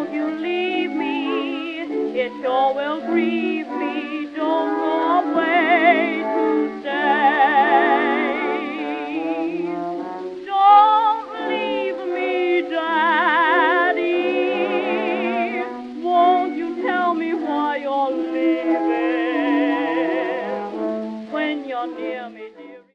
Don't you leave me, it sure will grieve me. Don't go away.